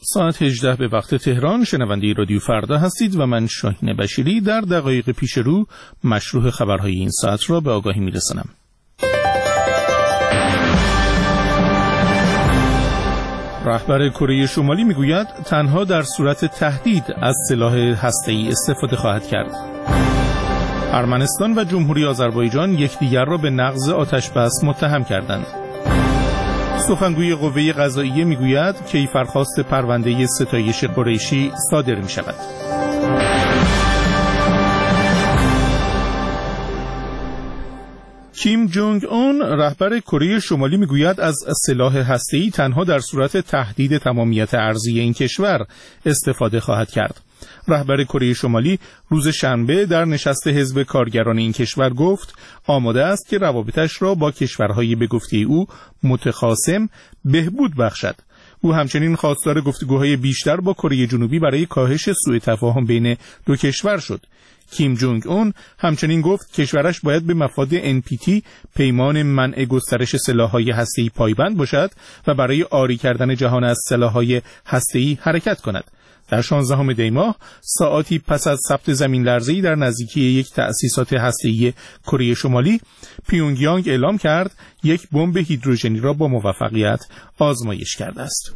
ساعت 18 به وقت تهران. شنونده رادیو فردا هستید و من شاهین بشیری در دقایق پیش رو مشروع خبرهای این ساعت را به آگاهی میرسانم. رهبر کره شمالی میگوید تنها در صورت تهدید از سلاح هسته‌ای استفاده خواهد کرد. ارمنستان و جمهوری آذربایجان یکدیگر را به نقض آتش‌بس متهم کردند. سخنگوی قوه قضاییه میگوید کیفرخواست پرونده ستایش قریشی صادر می شود. کیم جونگ اون رهبر کره شمالی میگوید از سلاح هسته‌ای تنها در صورت تهدید تمامیت ارضی این کشور استفاده خواهد کرد. رهبر کره شمالی روز شنبه در نشست حزب کارگران این کشور گفت آماده است که روابطش را با کشورهای به گفته او متخاصم بهبود بخشد. او همچنین خواستار گفتگوهای بیشتر با کره جنوبی برای کاهش سوء تفاهم بین دو کشور شد. کیم جونگ اون همچنین گفت کشورش باید به مفاد NPT پیمان منع گسترش سلاح‌های هسته‌ای پایبند باشد و برای عاری کردن جهان از سلاح‌های هسته‌ای حرکت کند. در 16 دی ماه، ساعاتی پس از ثبت زمین‌لرزه‌ای در نزدیکی یک تأسیسات هسته‌ای کره شمالی، پیونگیانگ اعلام کرد یک بمب هیدروژنی را با موفقیت آزمایش کرده است.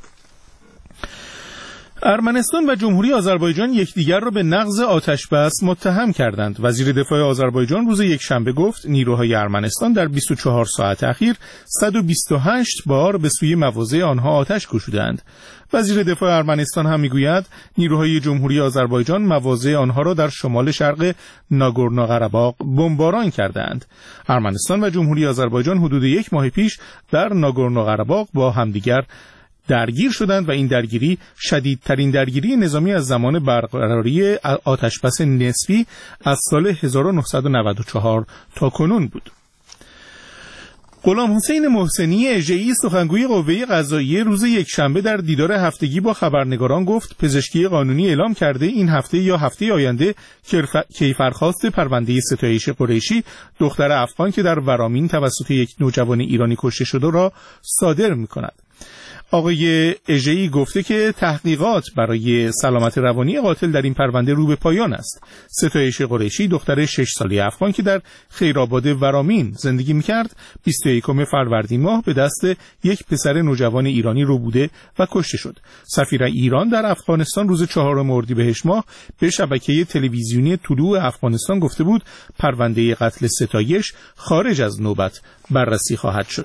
ارمنستان و جمهوری آذربایجان یکدیگر را به نقض آتش‌بس متهم کردند. وزیر دفاع آذربایجان روز یکشنبه گفت نیروهای ارمنستان در 24 ساعت اخیر 128 بار به سوی مواضع آنها آتش گشودند. وزیر دفاع ارمنستان هم میگوید نیروهای جمهوری آذربایجان مواضع آنها را در شمال شرق ناگورنو قره‌باغ بمباران کردند. ارمنستان و جمهوری آذربایجان حدود یک ماه پیش در ناگورنو قره‌باغ با همدیگر درگیر شدند و این درگیری شدیدترین درگیری نظامی از زمان برقراری آتشبس نسبی از سال 1994 تا کنون بود. غلام حسین محسنی اژه‌ای سخنگوی قوه قضاییه روز یکشنبه در دیدار هفتگی با خبرنگاران گفت پزشکی قانونی اعلام کرده این هفته یا هفته آینده کیفرخواست پرونده ستایش قریشی دختر افغان که در ورامین توسط یک نوجوان ایرانی کشته شده را صادر می‌کند. آقای اژه‌ای گفته که تحقیقات برای سلامت روانی قاتل در این پرونده رو به پایان است. ستایش قریشی دختر 6 ساله افغان که در خیرآباد ورامین زندگی می‌کرد 21 فروردین ماه به دست یک پسر نوجوان ایرانی ربوده و کشته شد. سفیر ایران در افغانستان روز 4 اردیبهشت ماه به شبکه تلویزیونی طلوع افغانستان گفته بود پرونده قتل ستایش خارج از نوبت بررسی خواهد شد.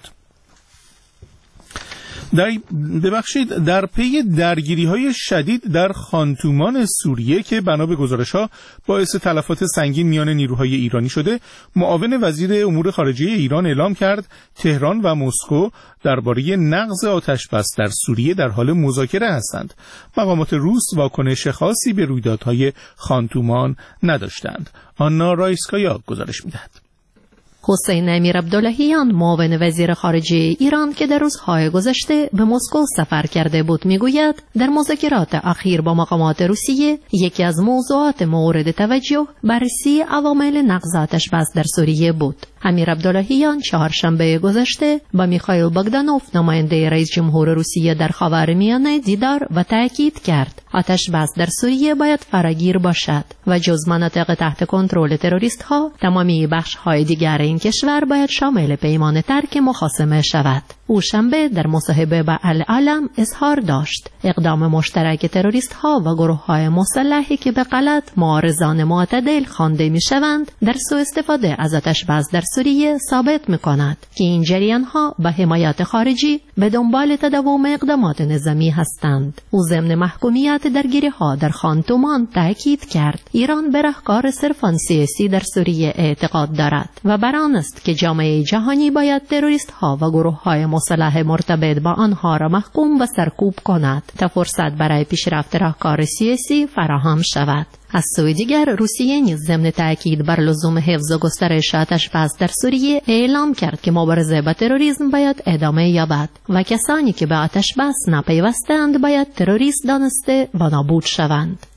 در پی درگیری‌های شدید در خانتومان سوریه که بنا به گزارش‌ها باعث تلفات سنگین میان نیروهای ایرانی شده، معاون وزیر امور خارجه ایران اعلام کرد تهران و مسکو درباره نقض آتش‌بس در سوریه در حال مذاکره هستند. مقامات روس واکنش خاصی به رویدادهای خانتومان نداشتند. آنا رایسکایا گزارش می‌دهد. حسین امیر عبداللهیان معاون وزیر خارجه ایران که در روزهای گذشته به مسکو سفر کرده بود میگوید در مذاکرات اخیر با مقامات روسیه یکی از موضوعات مورد توجه بررسی عوامل نقض آتش‌بس در سوریه بود. امیر عبداللهیان چهارشنبه گذشته با میخائیل باگدانوف نماینده رئیس جمهور روسیه در خاورمیانه دیدار و تاکید کرد آتش‌بس در سوریه باید فراگیر باشد و جز مناطق تحت کنترل تروریست‌ها تمامی بخش‌های دیگر این کشور باید شامل پیمان ترک مخاصمه شود. او شنبه در مصاحبه با العالم اظهار داشت اقدام مشترک تروریست‌ها و گروه‌های مسلحی که به غلط معارضان معتدل خوانده می‌شوند در سوء استفاده از آتش‌بس در سوریه ثابت می‌کند که این جریان‌ها با حمایت خارجی به دنبال تداوم اقدامات نظامی هستند. او ضمن محکومیت درگیری‌ها در خانتومان تاکید کرد ایران به راهکار صرفاً سیاسی در سوریه اعتقاد دارد و بر آن است که جامعه جهانی باید تروریست‌ها و گروه‌های مسلح مرتبط با آنها را محکوم و سرکوب کند تا فرصت برای پیشرفت راهکار سیاسی فراهم شود. از سوی دیگر روسیه نیز ضمن تاکید بر لزوم حفظ و گسترش آتش‌بس در سوریه اعلام کرد که مبارزه با تروریسم باید ادامه یابد و کسانی که به آتش‌بس نپیوستند باید تروریست دانسته و نابود شوند.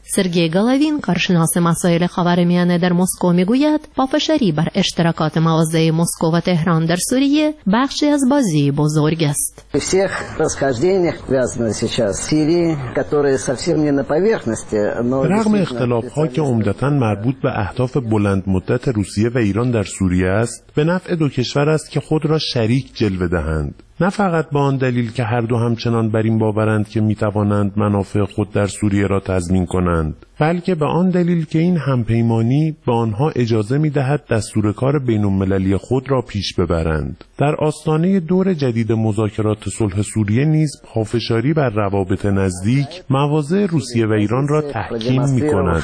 سرگئی گالاوین، کارشناس مسائل خاورمیانه در مسکو، میگوید پافشاری بر اشتراکات مواضع مسکو و تهران در سوریه بخشی از بازی بزرگ است. رغم اختلاف‌ها که عمدتاً مربوط به اهداف بلند مدت روسیه و ایران در سوریه است، به نفع دو کشور است که خود را شریک جلوه دهند. نه فقط با آن دلیل که هر دو همچنان بر این باورند که میتوانند منافع خود در سوریه را تضمین کنند، بلکه به آن دلیل که این همپیمانی به آنها اجازه میدهد دستور کار بین‌المللی خود را پیش ببرند. در آستانه دور جدید مذاکرات صلح سوریه نیز پافشاری بر روابط نزدیک مواضع روسیه و ایران را تحکیم می‌کند.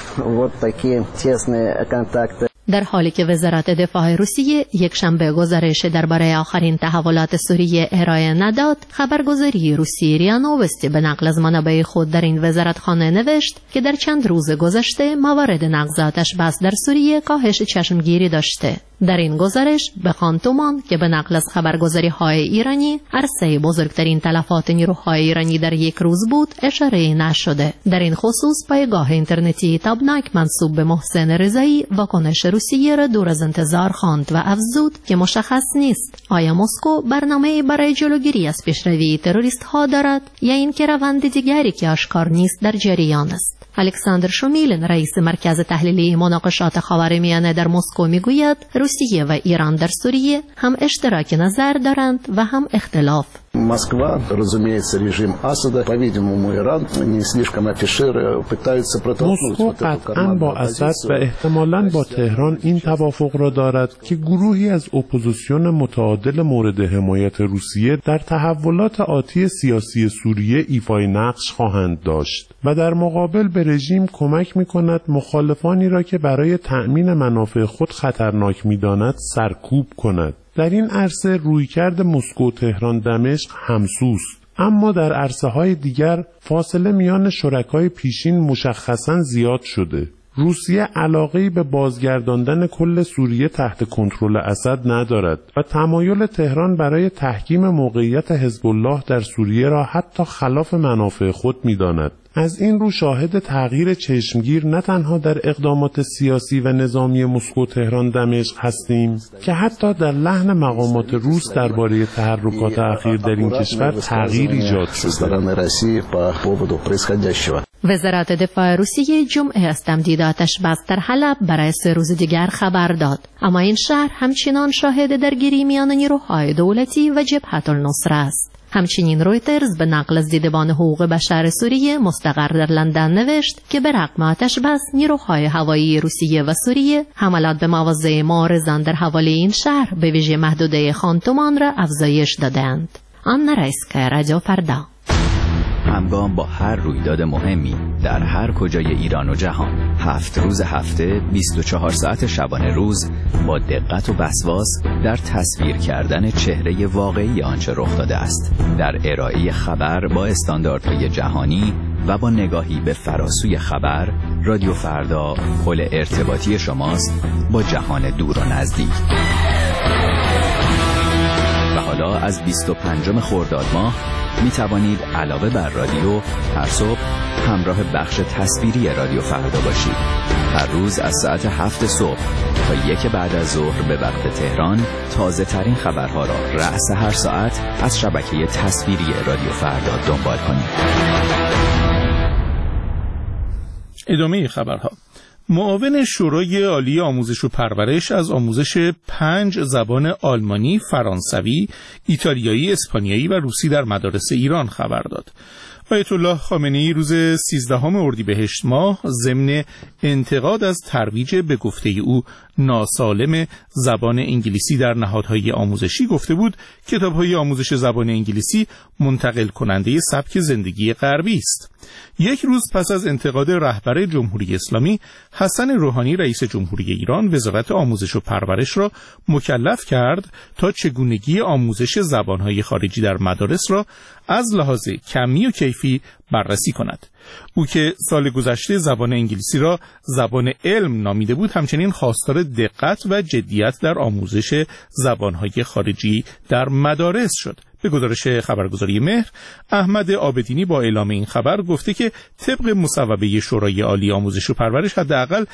در حالی که وزارت دفاع روسیه یک شنبه گزارش درباره آخرین تحولات سوریه ارائه نداد، خبرگزاری روسی ریا نووستی به نقل از منابع خود در این وزارتخانه نوشت که در چند روز گذشته موارد نقض آتش بس در سوریه کاهش چشمگیری داشته. در این گزارش به خان تومان که به نقل از خبرگزاری‌های ایرانی عرصه بزرگترین تلفات نیروهای ایرانی در یک روز بود اشاره نشده. در این خصوص پایگاه اینترنتی تابناک منسوب به محسن رضایی واکنش روسیه را دور از انتظار خواند و افزود که مشخص نیست آیا مسکو برنامه‌ای برای جلوگیری از پیشروی تروریست‌ها دارد یا اینکه روند دیگری که آشکار نیست در جریان است. الکساندر شومیلن، رئیس مرکز تحلیلی مناقشات خاورمیانه در مسکو، میگوید روسیه و ایران در سوریه هم اشتراک نظر دارند و هم اختلاف. Москва, разумеется, режим Асада, по-видимому, Иран не слишком афишируя пытаются протолкнуть вот эту قطعاً با اسد و احتمالاً با تهران این توافق را دارد که گروهی از اپوزیسیون متعادل مورد حمایت روسیه در تحولات آتی سیاسی سوریه ایفای نقش خواهند داشت و در مقابل به رژیم کمک می‌کند مخالفانی را که برای تأمین منافع خود خطرناک می‌داند سرکوب کند. در این عرصه رویکرد مسکو، تهران، دمشق همسوست، اما در عرصه‌های دیگر فاصله میان شرکای پیشین مشخصاً زیاد شده. روسیه علاقه‌ای به بازگرداندن کل سوریه تحت کنترل اسد ندارد و تمایل تهران برای تحکیم موقعیت حزب الله در سوریه را حتی خلاف منافع خود می‌داند. از این رو شاهد تغییر چشمگیر نه تنها در اقدامات سیاسی و نظامی مسکو، تهران، دمشق هستیم که حتی در لحن مقامات روس درباره تحرکات اخیر در این کشور تغییر ایجاد شده. وزارت دفاع روسیه جمعه از تمدید آتش بس در حلب برای 3 روز دیگر خبر داد، اما این شهر همچنان شاهد درگیری میان نیروهای دولتی و جبهت النصره است. همچنین رویترز به نقل از دیدبان حقوق بشر سوریه مستقر در لندن نوشت که به رغم آتش بس نیروهای هوایی روسیه و سوریه حملات به مواضع معارضان در حوالی این شهر به ویژه محدوده خان تومان را افزایش دادند. آن رئیسکه رادیو فردا. همگام با هر رویداد مهمی در هر کجای ایران و جهان، 7 روز هفته 24 ساعت شبانه روز با دقت و وسواس در تصویر کردن چهره واقعی آنچه رخ داده است، در ارائه خبر با استانداردهای جهانی و با نگاهی به فراسوی خبر، رادیو فردا پل ارتباطی شماست با جهان دور و نزدیک. و حالا از 25 خرداد ماه می توانید علاوه بر رادیو هر صبح همراه بخش تصویری رادیو فردا باشید. هر روز از ساعت 7 صبح تا 1 بعد از ظهر به وقت تهران تازه ترین خبرها را رأس هر ساعت از شبکه تصویری رادیو فردا دنبال کنید. ادامه خبرها. معاون شورای عالی آموزش و پرورش از آموزش 5 زبان آلمانی، فرانسوی، ایتالیایی، اسپانیایی و روسی در مدارس ایران خبر داد. آیت الله خامنه‌ای روز 13 اردیبهشت ماه ضمن انتقاد از ترویج به گفته او ناسالم زبان انگلیسی در نهادهای آموزشی گفته بود کتاب‌های آموزش زبان انگلیسی منتقل کننده سبک زندگی غربی است. 1 روز پس از انتقاد رهبر جمهوری اسلامی، حسن روحانی رئیس جمهوری ایران وزارت آموزش و پرورش را مکلف کرد تا چگونگی آموزش زبان‌های خارجی در مدارس را از لحاظ کمی و کیفی بررسی کند. او که سال گذشته زبان انگلیسی را زبان علم نامیده بود، همچنین خواستار دقت و جدیت در آموزش زبانهای خارجی در مدارس شد. به گزارش خبرگزاری مهر، احمد عابدینی با اعلام این خبر گفته که طبق مصوبه شورای عالی آموزش و پرورش حداقل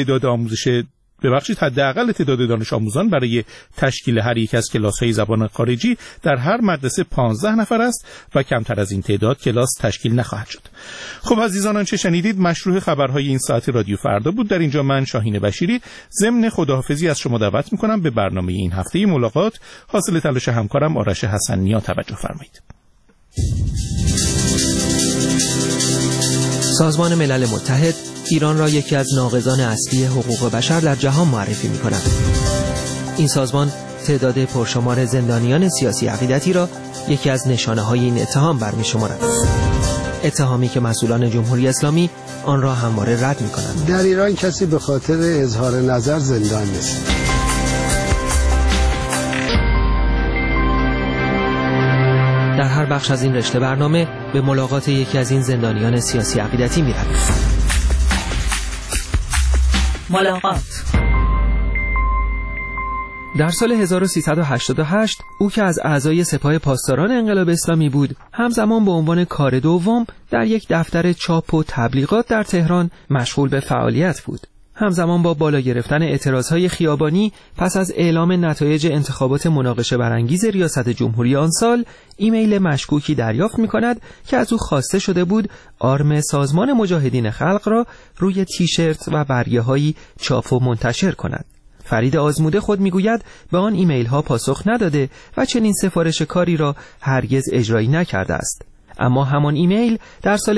تعداد دانش آموزان برای تشکیل هر یک از کلاس‌های زبان خارجی در هر مدرسه 15 نفر است و کمتر از این تعداد کلاس تشکیل نخواهد شد. خب عزیزان، آنچه شنیدید مشروع خبرهای این ساعت رادیو فردا بود. در اینجا من شاهین بشیری ضمن خداحافظی از شما دعوت می‌کنم به برنامه این هفته ملاقات حاصل تلاش همکارم آرش حسن‌نیا توجه فرمایید. سازمان ملل متحد ایران را یکی از ناقضان اصلی حقوق بشر در جهان معرفی می‌کند. این سازمان تعداد پرشمار زندانیان سیاسی عقیدتی را یکی از نشانه‌های این اتهام برمی‌شمارد. اتهامی که مسئولان جمهوری اسلامی آن را همواره رد می‌کنند. در ایران کسی به خاطر اظهار نظر زندان نیست. در هر بخش از این رشته برنامه به ملاقات یکی از این زندانیان سیاسی عقیدتی می‌رویم. ملاقات. در سال 1388 او که از اعضای سپاه پاسداران انقلاب اسلامی بود، همزمان به عنوان کار دوم در یک دفتر چاپ و تبلیغات در تهران مشغول به فعالیت بود. همزمان با بالا گرفتن اعتراضهای خیابانی پس از اعلام نتایج انتخابات مناقشه برانگیز ریاست جمهوری آن سال، ایمیل مشکوکی دریافت می‌کند که از او خواسته شده بود آرم سازمان مجاهدین خلق را روی تیشرت و برگه‌هایی چاپ و منتشر کند. فرید آزموده خود میگوید به آن ایمیل ها پاسخ نداده و چنین سفارش کاری را هرگز اجرایی نکرده است. اما همان ایمیل در سال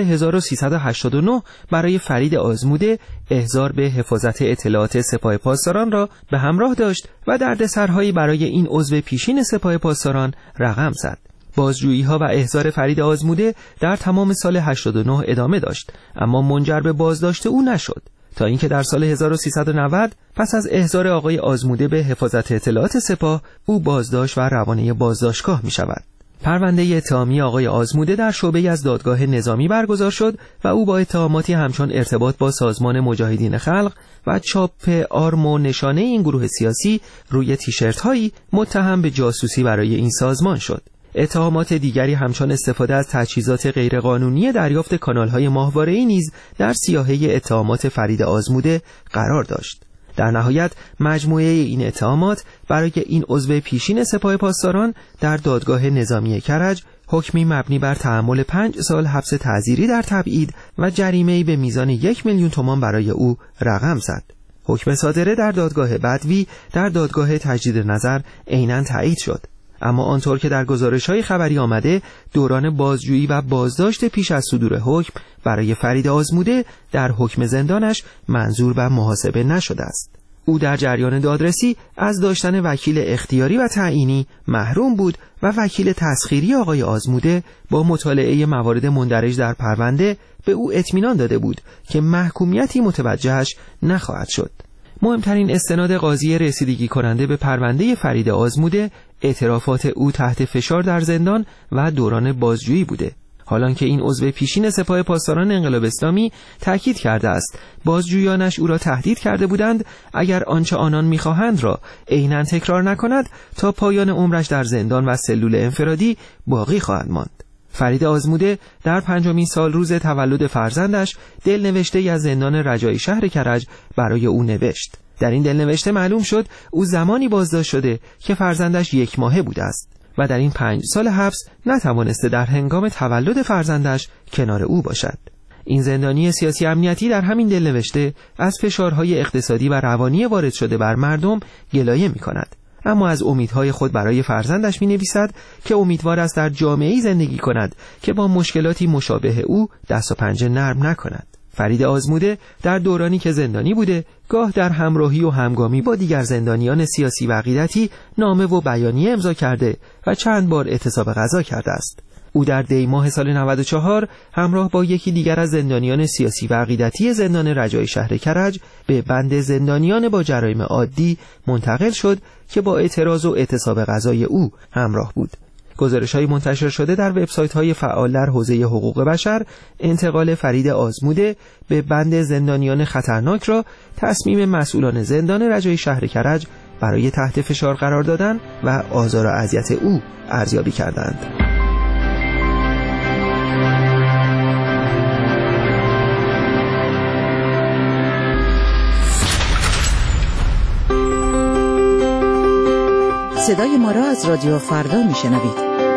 1389 برای فرید آزموده احضار به حفاظت اطلاعات سپاه پاسداران را به همراه داشت و دردسرهایی برای این عضو پیشین سپاه پاسداران رقم زد. بازجویی‌ها و احضار فرید آزموده در تمام سال 89 ادامه داشت، اما منجر به بازداشت او نشد، تا اینکه در سال 1390 پس از احضار آقای آزموده به حفاظت اطلاعات سپاه او بازداشت و روانه بازداشتگاه می شود. پرونده اتهامی آقای آزموده در شعبه از دادگاه نظامی برگزار شد و او با اتهاماتی همچون ارتباط با سازمان مجاهدین خلق و چاپ آرم و نشانه این گروه سیاسی روی تیشرت هایی متهم به جاسوسی برای این سازمان شد. اتهامات دیگری همچون استفاده از تجهیزات غیرقانونی دریافت کانال‌های ماهواره‌ای نیز در سیاهه اتهامات فرید آزموده قرار داشت. در نهایت مجموعه این اتهامات برای این عضو پیشین سپاه پاسداران در دادگاه نظامی کرج حکمی مبنی بر تحمل 5 سال حبس تعزیری در تبعید و جریمه‌ای به میزان 1 میلیون تومان برای او رقم زد. حکم صادره در دادگاه بدوی در دادگاه تجدید نظر عیناً تایید شد. اما آنطور که در گزارش‌های خبری آمده، دوران بازجویی و بازداشت پیش از صدور حکم برای فرید آزموده در حکم زندانش منظور به محاسبه نشده است. او در جریان دادرسی از داشتن وکیل اختیاری و تعیینی محروم بود و وکیل تسخیری آقای آزموده با مطالعه موارد مندرج در پرونده به او اطمینان داده بود که محکومیتی متوجهش نخواهد شد. مهمترین استناد قاضی رسیدگی کننده به پرونده فرید آزموده اعترافات او تحت فشار در زندان و دوران بازجویی بوده. حالان که این عضو پیشین سپاه پاسداران انقلاب اسلامی تاکید کرده است بازجویانش او را تهدید کرده بودند اگر آنچه آنان می‌خواهند را عیناً تکرار نکند تا پایان عمرش در زندان و سلول انفرادی باقی خواهد ماند. فرید آزموده در 5مین سال روز تولد فرزندش دلنوشته‌ای از زندان رجایی شهر کرج برای او نوشت. در این دلنوشته معلوم شد او زمانی بازداشت شده که فرزندش 1 ماهه بوده است و در این 5 سال حبس نتوانسته در هنگام تولد فرزندش کنار او باشد. این زندانی سیاسی امنیتی در همین دلنوشته از فشارهای اقتصادی و روانی وارد شده بر مردم گلایه می‌کند، اما از امیدهای خود برای فرزندش می‌نویسد که امیدوار است در جامعه‌ای زندگی کند که با مشکلاتی مشابه او دست و پنجه نرم نکند. فرید آزموده در دورانی که زندانی بوده گاه در همراهی و همگامی با دیگر زندانیان سیاسی و عقیدتی نامه و بیانیه امضا کرده و چند بار اعتصاب غذا کرده است. او در دی ماه سال 94 همراه با یکی دیگر از زندانیان سیاسی و عقیدتی زندان رجایی شهر کرج به بند زندانیان با جرایم عادی منتقل شد که با اعتراض و اعتصاب غذای او همراه بود. گزارش‌های منتشر شده در وبسایت‌های فعال در حوزه حقوق بشر انتقال فرید آزموده به بند زندانیان خطرناک را تصمیم مسئولان زندان رجایی شهر کرج برای تحت فشار قرار دادن و آزار و اذیت او ارزیابی کردند. صدای ما را از رادیو فردا میشنوید.